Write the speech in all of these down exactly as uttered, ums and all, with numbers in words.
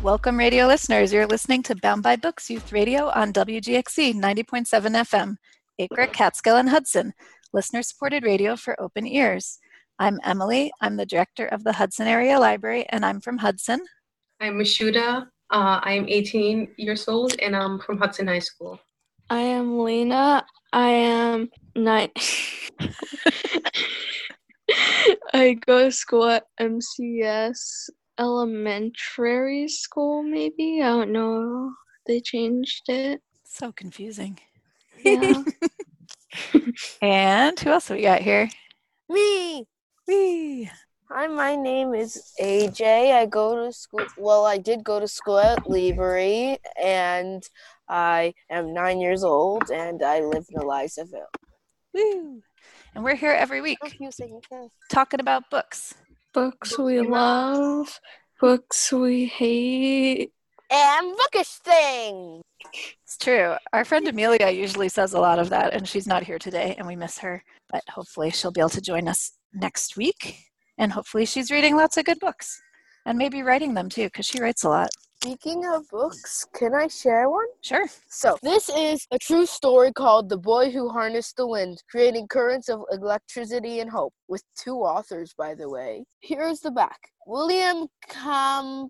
Welcome, radio listeners. You're listening to Bound by Books Youth Radio on W G X C ninety point seven F M, Acre, Catskill, and Hudson, listener-supported radio for open ears. I'm Emily. I'm the director of the Hudson Area Library, and I'm from Hudson. I'm Mashuda. Uh, I'm eighteen years old, and I'm from Hudson High School. I am Lena. I am nine. I go to school at M C S Elementary School, maybe? I don't know. They changed it. So confusing. Yeah. And who else have we got here? Me! Wee! Hi, my name is A J. I go to school, well, I did go to school at Liberty, and I am nine years old, and I live in Elizaville. Woo! And we're here every week Confusing. talking about books. Books we love, books we hate. And bookish things! It's true. Our friend Amelia usually says a lot of that, and she's not here today, and we miss her. But hopefully she'll be able to join us next week. And hopefully she's reading lots of good books. And maybe writing them, too, because she writes a lot. Speaking of books, can I share one? Sure. So, this is a true story called The Boy Who Harnessed the Wind, Creating Currents of Electricity and Hope, with two authors, by the way. Here's the back. William Kam...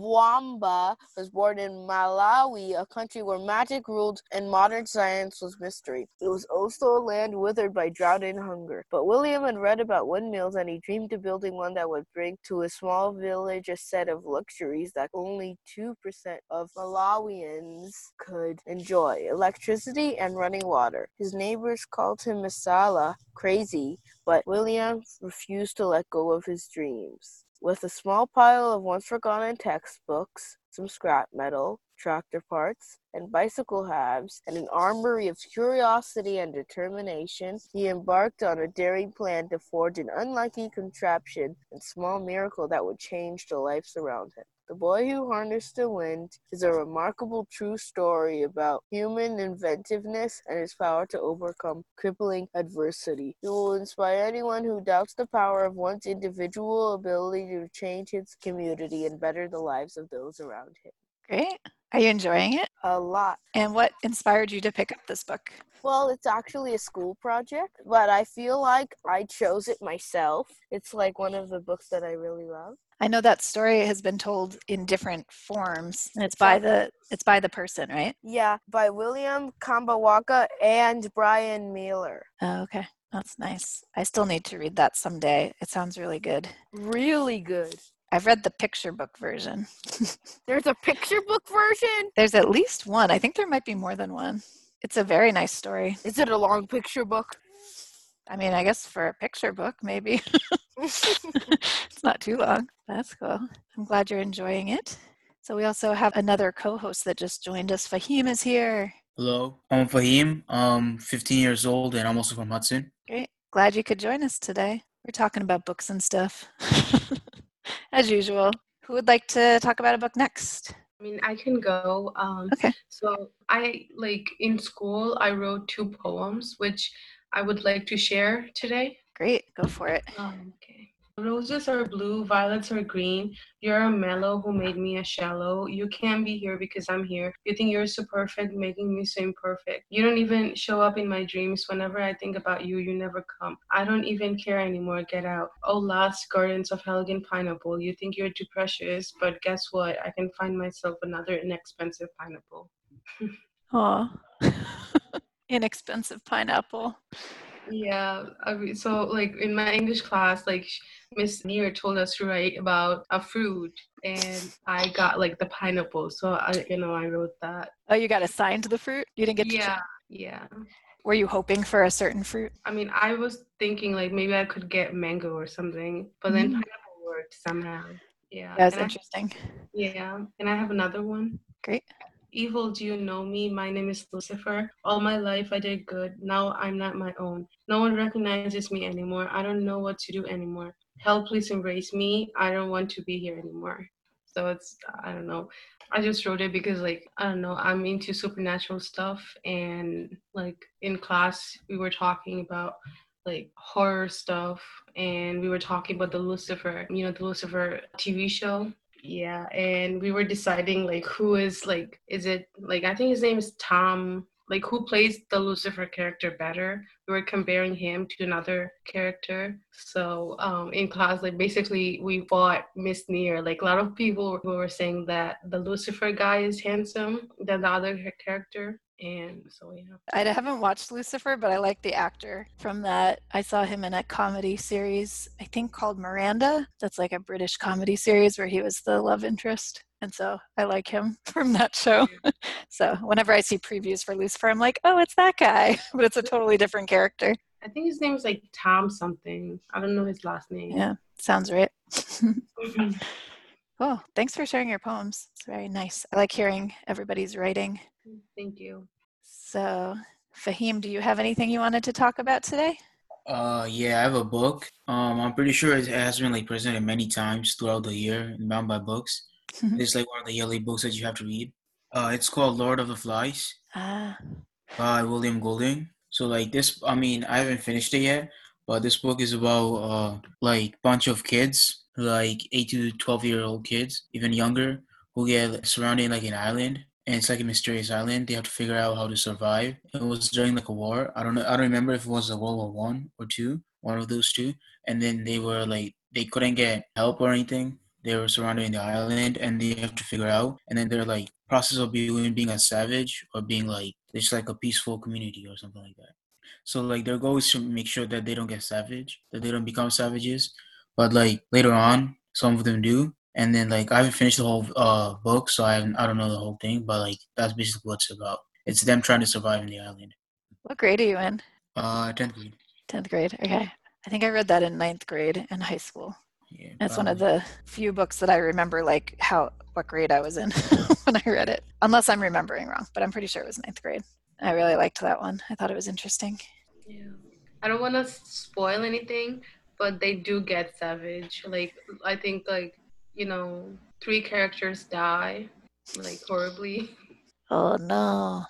Wamba was born in Malawi, a country where magic ruled and modern science was mystery. It was also a land withered by drought and hunger. But William had read about windmills, and he dreamed of building one that would bring to a small village a set of luxuries that only two percent of Malawians could enjoy: electricity and running water. His neighbors called him Masala, crazy, but William refused to let go of his dreams. With a small pile of once-forgotten textbooks, some scrap metal, tractor parts, and bicycle halves, and an armory of curiosity and determination, he embarked on a daring plan to forge an unlucky contraption and small miracle that would change the lives around him. The Boy Who Harnessed the Wind is a remarkable true story about human inventiveness and his power to overcome crippling adversity. It will inspire anyone who doubts the power of one's individual ability to change his community and better the lives of those around him. Great. Are you enjoying it? A lot. And what inspired you to pick up this book? Well, it's actually a school project, but I feel like I chose it myself. It's like one of the books that I really love. I know that story has been told in different forms, and it's by the it's by the person, right? Yeah, by William Kambawaka and Brian Miller. Oh, okay. That's nice. I still need to read that someday. It sounds really good. Really good. I've read the picture book version. There's a picture book version? There's at least one. I think there might be more than one. It's a very nice story. Is it a long picture book? I mean, I guess for a picture book, maybe. It's not too long. That's cool. I'm glad you're enjoying it. So we also have another co-host that just joined us. Fahim is here. Hello, I'm Fahim. I'm fifteen years old, and I'm also from Hudson. Great. Glad you could join us today. We're talking about books and stuff, as usual. Who would like to talk about a book next? I mean, I can go. Um, okay. So I, like, in school, I wrote two poems, which I would like to share today. Great. Go for it. Um, okay. Roses are blue, violets are green. You're a mellow who made me a shallow. You can't be here because I'm here. You think you're so perfect, making me so imperfect. You don't even show up in my dreams. Whenever I think about you, you never come. I don't even care anymore. Get out. Oh, last gardens of Helgen pineapple. You think you're too precious, but guess what? I can find myself another inexpensive pineapple. Aw. Inexpensive pineapple. Yeah, I mean, so like in my English class, like Miss Neer told us to write about a fruit, and I got like the pineapple. So I, you know, I wrote that. Oh, you got assigned the fruit? You didn't get to. Yeah, ch- yeah. Were you hoping for a certain fruit? I mean, I was thinking like maybe I could get mango or something, but then mm. pineapple worked somehow. Yeah, that's and interesting. I, yeah, and I have another one. Great. Evil, do you know me? My name is Lucifer. All my life I did good. Now I'm not my own. No one recognizes me anymore. I don't know what to do anymore. Hell, please embrace me. I don't want to be here anymore. So it's, I don't know. I just wrote it because, like, I don't know, I'm into supernatural stuff. And, like, in class, we were talking about, like, horror stuff. And we were talking about the Lucifer, you know, the Lucifer T V show. Yeah, and we were deciding like who is like is it like I think his name is Tom, like who plays the Lucifer character better. We were comparing him to another character. So um in class, like basically we fought Miss Near. Like a lot of people were saying that the Lucifer guy is handsome than the other cha- character. And so yeah. I haven't watched Lucifer, but I like the actor from that. I saw him in a comedy series, I think called Miranda. That's like a British comedy series where he was the love interest. And so I like him from that show. So whenever I see previews for Lucifer, I'm like, oh, it's that guy. But it's a totally different character. I think his name is like Tom something. I don't know his last name. Yeah, sounds right. Mhm. Oh, thanks for sharing your poems. It's very nice. I like hearing everybody's writing. Thank you. So, Fahim, do you have anything you wanted to talk about today? Uh, yeah, I have a book. Um, I'm pretty sure it has been like presented many times throughout the year in Bound by Books. It's like one of the yearly books that you have to read. Uh, it's called Lord of the Flies Ah, by William Golding. So like this, I mean, I haven't finished it yet, but this book is about uh like bunch of kids, like eight to twelve year old kids, even younger, who get surrounded like an island, and it's like a mysterious island. They have to figure out how to survive. It was during like a war. I don't know. I don't remember if it was a World War One or two, one of those two. And then they were like they couldn't get help or anything. They were surrounded in the island, and they have to figure out. And then they're like process of being being a savage or being like it's like a peaceful community or something like that. So like their goal is to make sure that they don't get savage, that they don't become savages. But like later on, some of them do. And then like I haven't finished the whole uh book, so I haven't, I don't know the whole thing. But like that's basically what it's about. It's them trying to survive in the island. what grade are you in? Uh, tenth grade. tenth grade. Okay. I think I read that in ninth grade in high school. Yeah, And it's one of probably. the few books that I remember like how what grade I was in when I read it. Unless I'm remembering wrong, but I'm pretty sure it was ninth grade. I really liked that one. I thought it was interesting. Yeah. I don't want to spoil anything, but they do get savage. Like I think like, you know, three characters die like horribly. Oh no.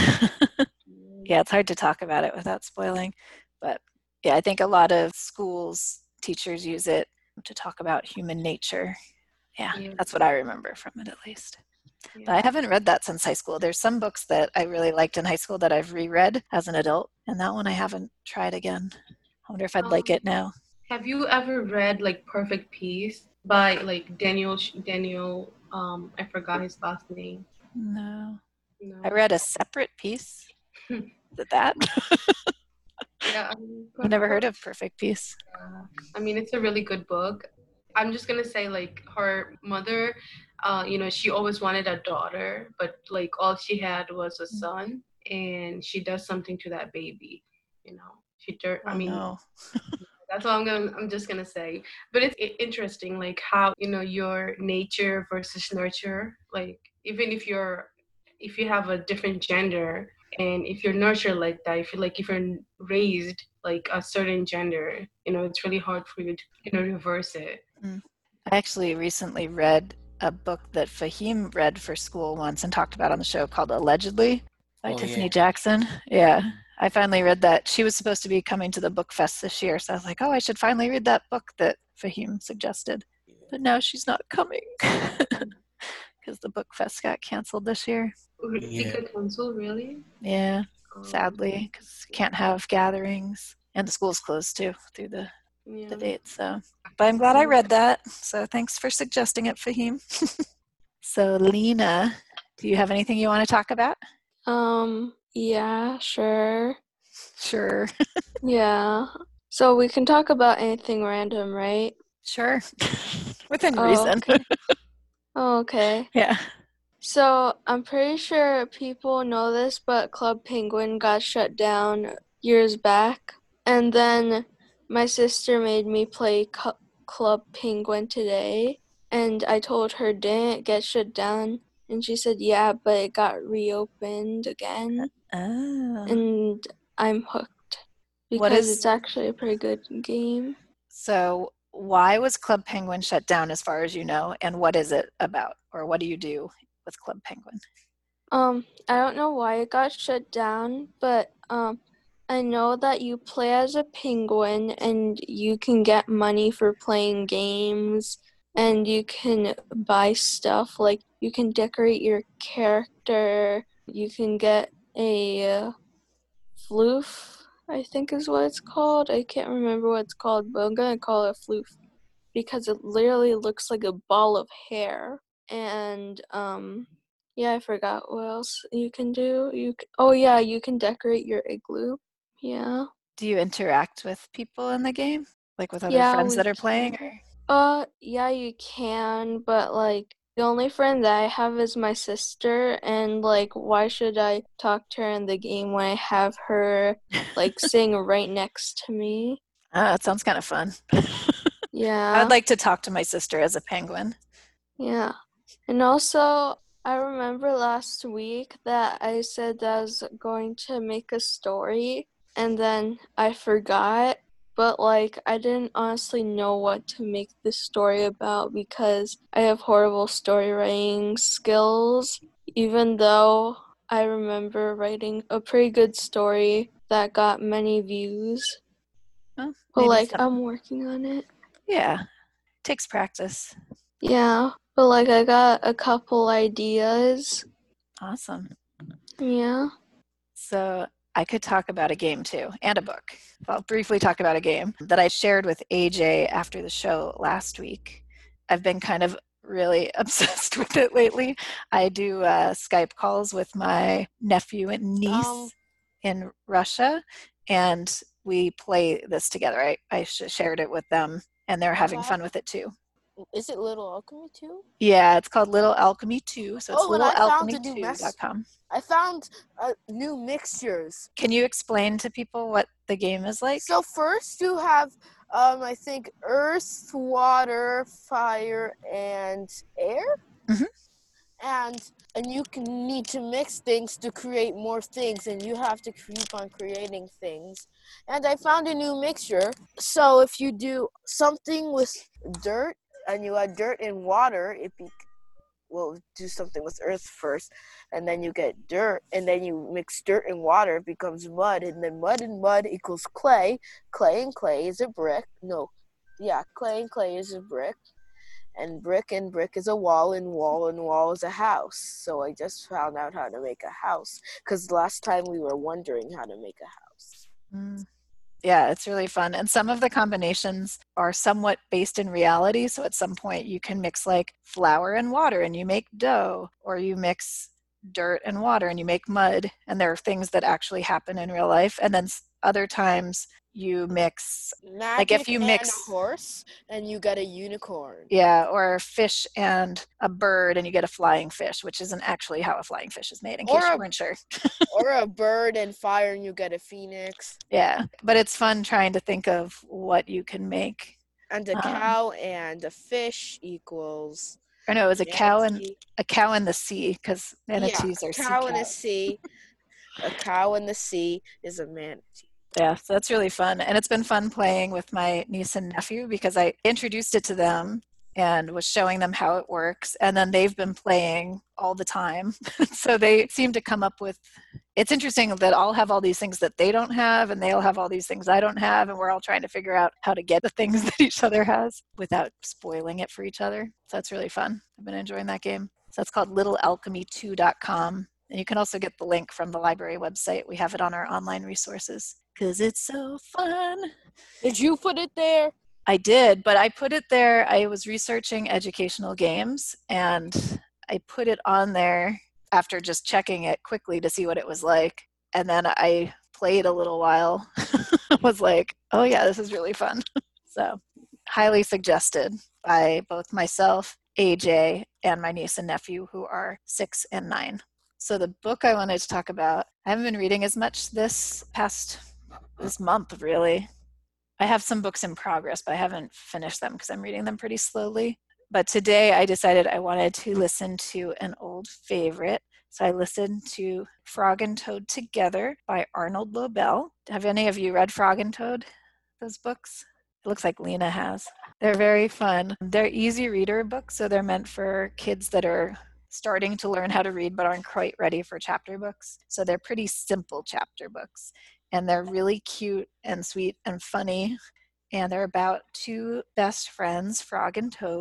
Yeah, it's hard to talk about it without spoiling. But yeah, I think a lot of schools, teachers use it to talk about human nature. Yeah, Yeah. that's what I remember from it at least. But Yeah. I haven't read that since high school. There's some books that I really liked in high school that I've reread as an adult, and that one I haven't tried again. I wonder if I'd like Um, it now. have you ever read like Perfect Peace by like Daniel Sh- Daniel um I forgot his last name. No. I No. read a separate piece. Is it that? Yeah, I mean, I've never heard Per- of Perfect Peace. Uh, I mean, it's a really good book. I'm just gonna say, like, her mother, uh, you know, she always wanted a daughter, but like all she had was a son, and she does something to that baby. You know, she tur- I Oh mean, no. that's all I'm gonna. I'm just gonna say. But it's i- interesting, like how you know your nature versus nurture. Like even if you're, if you have a different gender, and if you're nurtured like that, if you like, if you're raised like a certain gender, you know, it's really hard for you to you know reverse it. Mm. I actually recently read a book that Fahim read for school once and talked about on the show called Allegedly by Oh Tiffany yeah. Jackson. Yeah, I finally read that. She was supposed to be coming to the book fest this year, so I was like, oh, I should finally read that book that Fahim suggested. But now she's not coming because the book fest got canceled this year. It Yeah. got canceled, really? Yeah, Um, sadly, because can't have gatherings, and the school's closed too through the yeah. the date. So, but I'm glad I read that. So thanks for suggesting it, Fahim. So, Lena, do you have anything you want to talk about? Um, yeah, sure. Sure. Yeah. So we can talk about anything random, right? Sure. Within Oh, reason. okay. Oh, okay. Yeah. So I'm pretty sure people know this, but Club Penguin got shut down years back. And then my sister made me play Cu- Club Penguin today. And I told her, didn't it get shut down? And she said, yeah, but it got reopened again. Oh. And I'm hooked What because is it's actually a pretty good game. so? Why was Club Penguin shut down, as far as you know, and what is it about, or what do you do with Club Penguin? Um, I don't know why it got shut down, but um, I know that you play as a penguin and you can get money for playing games and you can buy stuff, like you can decorate your character, you can get a uh, floof, I think is what it's called. I can't remember what it's called, but I'm gonna call it a floof because it literally looks like a ball of hair. And um yeah, I forgot what else you can do. You c- oh yeah, you can decorate your igloo. Yeah. Do you interact with people in the game? Like with other Yeah, friends we that are playing? can. Uh, yeah, you can, but like the only friend that I have is my sister, and like, why should I talk to her in the game when I have her like sitting right next to me? Ah, that sounds kind of fun. I Yeah, would like to talk to my sister as a penguin. yeah. And also, I remember last week that I said that I was going to make a story, and then I forgot. But like, I didn't honestly know what to make this story about because I have horrible story writing skills, even though I remember writing a pretty good story that got many views. Well, But maybe like, some, I'm working on it. yeah, takes practice. Yeah, but like, I got a couple ideas. Awesome. Yeah. So I could talk about a game too, and a book. I'll briefly talk about a game that I shared with A J after the show last week. I've been kind of really obsessed with it lately. I do uh, Skype calls with my nephew and niece Um, in Russia, and we play this together. I, I sh- shared it with them, and they're having have- fun with it too. Is it Little Alchemy too? Yeah, it's called Little Alchemy two, so it's Oh, and I found a new little alchemy two dot mess. com. I found uh, new mixtures. Can you explain to people what the game is like? So first you have, um, I think, earth, water, fire, and air. Mhm. And and you can need to mix things to create more things, and you have to keep on creating things. And I found a new mixture. So if you do something with dirt and you add dirt and water, it be well do something with earth first, and then you get dirt, and then you mix dirt and water, it becomes mud, and then mud and mud equals clay. Clay and clay is a brick. No, yeah, clay and clay is a brick, and brick and brick is a wall, and wall and wall is a house. So I just found out how to make a house, because last time we were wondering how to make a house. Mm. Yeah, it's really fun. And some of the combinations are somewhat based in reality. So at some point you can mix like flour and water and you make dough, or you mix dirt and water and you make mud. And there are things that actually happen in real life. And then s- other times you mix, like if Magic you and mix, a horse, and you get a unicorn. yeah, or fish and a bird and you get a flying fish, which isn't actually how a flying fish is made, in Or case you a- weren't sure. Or a bird and fire, and you get a phoenix. Yeah, but it's fun trying to think of what you can make. And a Um, cow and a fish equals Or no, it was a cow and manatee. a cow in the sea, because Yeah, manatees a are sea cow in a cows. sea. A cow in the sea is a manatee. Yeah, so that's really fun. And it's been fun playing with my niece and nephew because I introduced it to them and was showing them how it works. And then they've been playing all the time. So they seem to come up with, it's interesting that I'll have all these things that they don't have, and they'll have all these things I don't have. And we're all trying to figure out how to get the things that each other has without spoiling it for each other. So that's really fun. I've been enjoying that game. So that's called little alchemy two dot com. And you can also get the link from the library website. We have it on our online resources because it's so fun. Did you put it there? I did, but I put it there. I was researching educational games and I put it on there after just checking it quickly to see what it was like. And then I played a little while. Was like, oh yeah, this is really fun. So highly suggested by both myself, A J, and my niece and nephew who are six and nine. So the book I wanted to talk about, I haven't been reading as much this past, this month really. I have some books in progress, but I haven't finished them because I'm reading them pretty slowly. But today I decided I wanted to listen to an old favorite. So I listened to Frog and Toad Together by Arnold Lobel. Have any of you read Frog and Toad, those books? It looks like Lena has. They're very fun. They're easy reader books, so they're meant for kids that are starting to learn how to read but aren't quite ready for chapter books. So they're pretty simple chapter books. And they're really cute and sweet and funny. And they're about two best friends, Frog and Toad.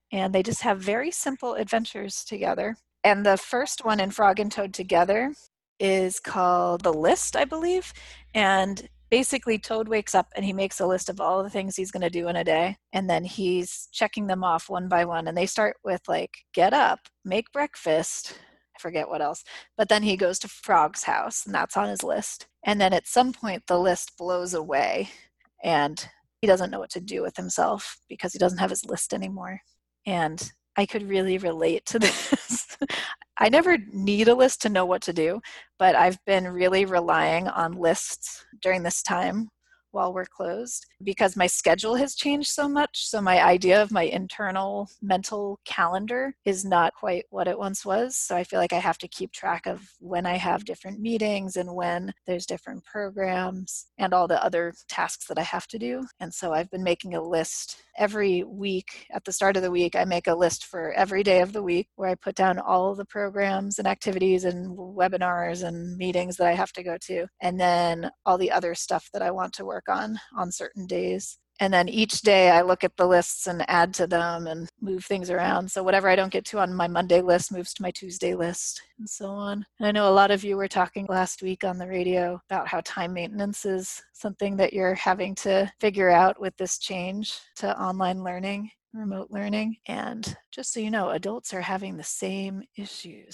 and they just have very simple adventures together. And the first one in Frog and Toad Together is called The List, I believe. And basically, Toad wakes up and he makes a list of all the things he's going to do in a day. And then he's checking them off one by one. And they start with, like, get up, make breakfast. I forget what else. But then he goes to Frog's house, and that's on his list. And then at some point, the list blows away, and he doesn't know what to do with himself because he doesn't have his list anymore. And I could really relate to this. I never need a list to know what to do, but I've been really relying on lists during this time while we're closed because my schedule has changed so much. So my idea of my internal mental calendar is not quite what it once was. So I feel like I have to keep track of when I have different meetings and when there's different programs and all the other tasks that I have to do. And so I've been making a list every week. At the start of the week, I make a list for every day of the week where I put down all the programs and activities and webinars and meetings that I have to go to, and then all the other stuff that I want to work on on certain days. And then each day I look at the lists and add to them and move things around. So whatever I don't get to on my Monday list moves to my Tuesday list and so on. And I know a lot of you were talking last week on the radio about how time maintenance is something that you're having to figure out with this change to online learning, remote learning. And just so you know, adults are having the same issues.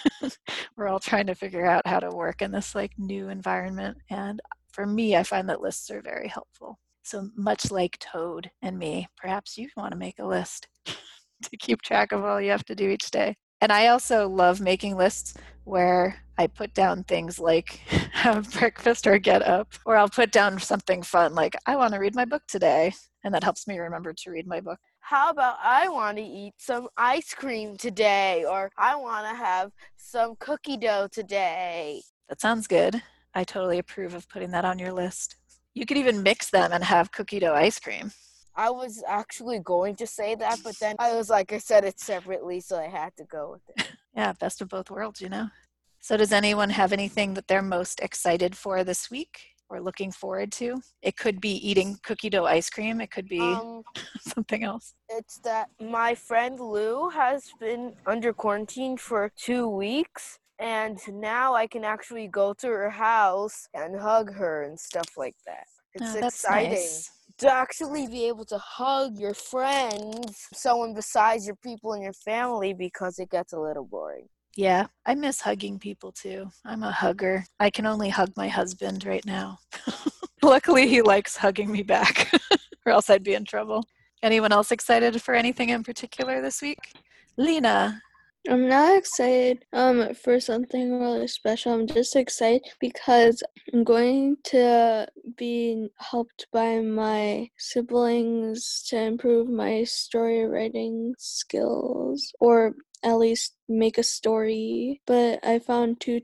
We're all trying to figure out how to work in this like new environment. And for me, I find that lists are very helpful. So much like Toad and me, perhaps you want to make a list to keep track of all you have to do each day. And I also love making lists where I put down things like have breakfast or get up, or I'll put down something fun like I want to read my book today. And that helps me remember to read my book. How about I want to eat some ice cream today, or I want to have some cookie dough today. That sounds good. I totally approve of putting that on your list. You could even mix them and have cookie dough ice cream. I was actually going to say that, but then I was like, I said it separately, so I had to go with it. Yeah, best of both worlds, you know. So does anyone have anything that they're most excited for this week or looking forward to? It could be eating cookie dough ice cream. It could be um, something else. It's that my friend Lou has been under quarantine for two weeks. And now I can actually go to her house and hug her and stuff like that. It's oh, that's exciting nice. To actually be able to hug your friends, someone besides your people in your family, because it gets a little boring. Yeah, I miss hugging people too. I'm a hugger. I can only hug my husband right now. Luckily, he likes hugging me back, or else I'd be in trouble. Anyone else excited for anything in particular this week? Lena. I'm not excited um for something really special. I'm just excited because I'm going to be helped by my siblings to improve my story writing skills, or at least make a story. But I found two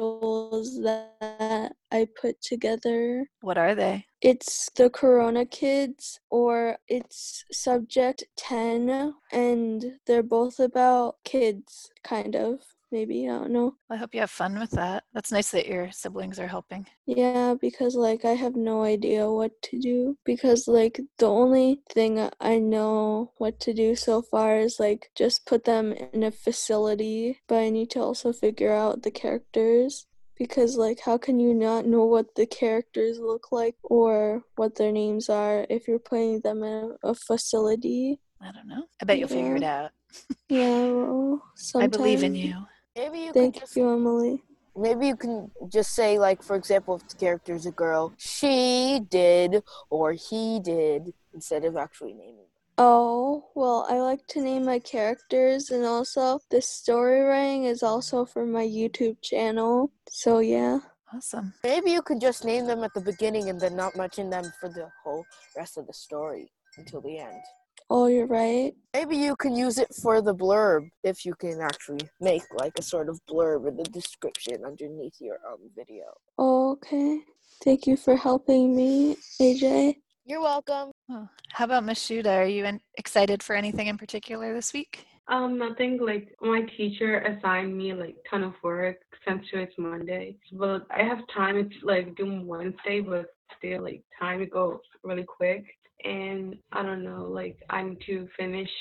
titles that I put together. What are they? It's The Corona Kids, or it's Subject ten, and they're both about kids, kind of. Maybe, I don't know. I hope you have fun with that. That's nice that your siblings are helping. Yeah, because, like, I have no idea what to do. Because, like, the only thing I know what to do so far is, like, just put them in a facility. But I need to also figure out the characters. Because, like, how can you not know what the characters look like or what their names are if you're putting them in a facility? I don't know. I bet you'll yeah. figure it out. Yeah, well, I believe in you. Maybe you Thank can just, you, Emily. Maybe you can just say, like, for example, if the character's a girl, she did or he did, instead of actually naming them. Oh, well, I like to name my characters, and also the story writing is also for my YouTube channel. So, yeah. Awesome. Maybe you could just name them at the beginning and then not mention them for the whole rest of the story until the end. Oh, you're right. Maybe you can use it for the blurb if you can actually make like a sort of blurb in the description underneath your um video. Oh, okay. Thank you for helping me, A J. You're welcome. Oh, how about Miss Shuda? Are you in- excited for anything in particular this week? Um, nothing. Like my teacher assigned me like ton of work since it's Monday. But I have time. It's like due Wednesday, but still like time goes really quick. And I don't know, like I need to finish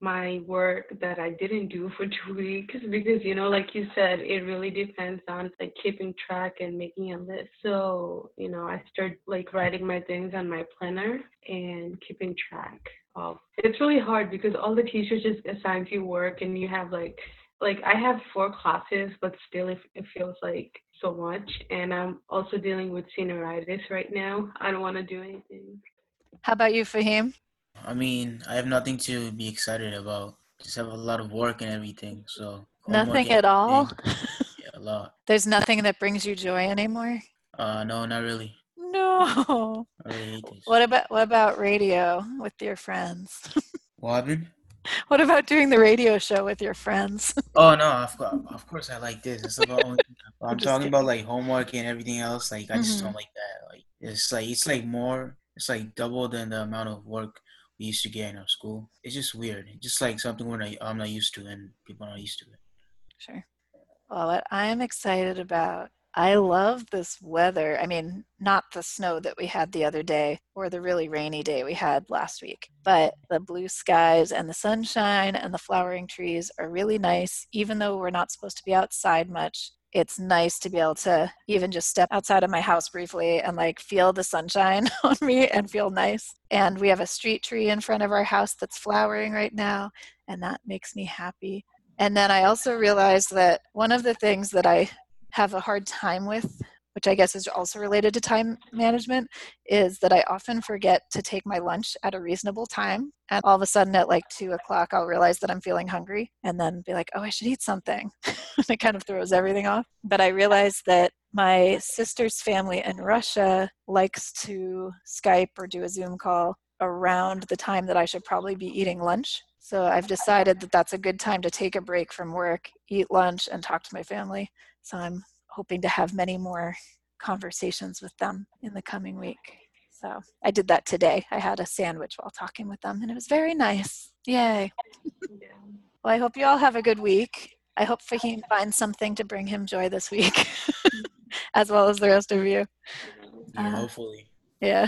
my work that I didn't do for two weeks because, you know, like you said, it really depends on like keeping track and making a list. So, you know, I started like writing my things on my planner and keeping track of. It's really hard because all the teachers just assign you work and you have like, like I have four classes, but still it, it feels like so much. And I'm also dealing with senioritis right now. I don't want to do anything. How about you, Fahim? I mean, I have nothing to be excited about. Just have a lot of work and everything. So homework Nothing and at all? everything. Yeah, a lot. There's nothing that brings you joy anymore? Uh, no, not really. No. I really hate this. What about what about radio with your friends? What happened? What about doing the radio show with your friends? Oh no, of course, of course I like this. It's about only. I'm just talking kidding. about like homework and everything else. Like I just Mhm. don't like that. Like it's like it's like more. It's like double than the amount of work we used to get in our school. It's just weird. It's just like something we're not, I'm not used to, and people are not used to it. Sure. Well, what I'm excited about, I love this weather. I mean, not the snow that we had the other day or the really rainy day we had last week, but the blue skies and the sunshine and the flowering trees are really nice. Even though we're not supposed to be outside much, it's nice to be able to even just step outside of my house briefly and like feel the sunshine on me and feel nice. And we have a street tree in front of our house that's flowering right now, and that makes me happy. And then I also realized that one of the things that I have a hard time with, which I guess is also related to time management, is that I often forget to take my lunch at a reasonable time. And all of a sudden at like two o'clock, I'll realize that I'm feeling hungry and then be like, oh, I should eat something. It kind of throws everything off. But I realized that my sister's family in Russia likes to Skype or do a Zoom call around the time that I should probably be eating lunch. So I've decided that that's a good time to take a break from work, eat lunch, and talk to my family. So I'm hoping to have many more conversations with them in the coming week. So I did that today. I had a sandwich while talking with them, and it was very nice. Yay. Yeah. Well, I hope you all have a good week. I hope Fahim finds something to bring him joy this week, as well as the rest of you. Yeah, Uh, hopefully. Yeah.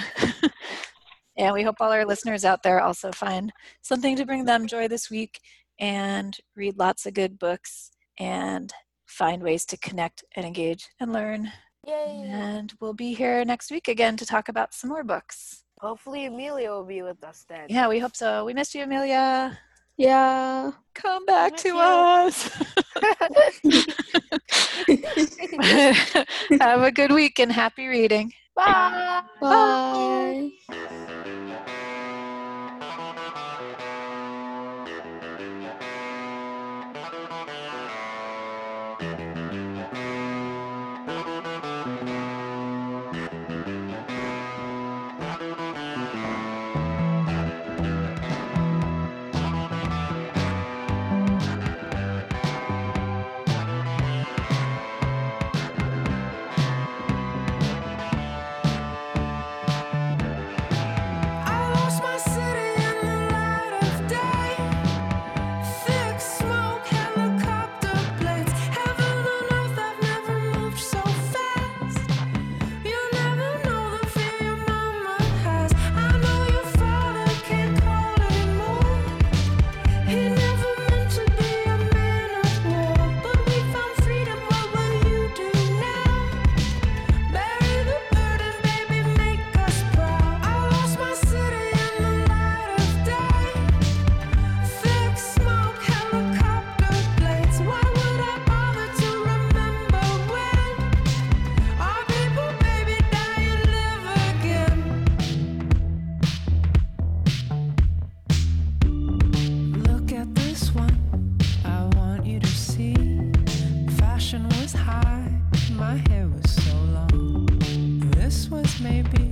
And we hope all our listeners out there also find something to bring them joy this week and read lots of good books and find ways to connect and engage and learn. Yay! And we'll be here next week again to talk about some more books. Hopefully Amelia will be with us then. Yeah, we hope so. We missed you, Amelia. Yeah. Come back Miss to you. us. Have a good week and happy reading. Bye! Bye. I lost my city in the light of day. Thick smoke, helicopter blades. Heaven and earth, I've never moved so fast. You never know the fear your mama has. I know your father can't call anymore. He never meant to be a man of war. But we found freedom, what will you do now? Bury the burden, baby, make us proud. I lost my city in the light of day. Thick smoke, helicopter blades. Why would I bother to remember when our people, baby, die and live again? Look at this one, I want you to see. Fashion was high, my hair was so long. This was maybe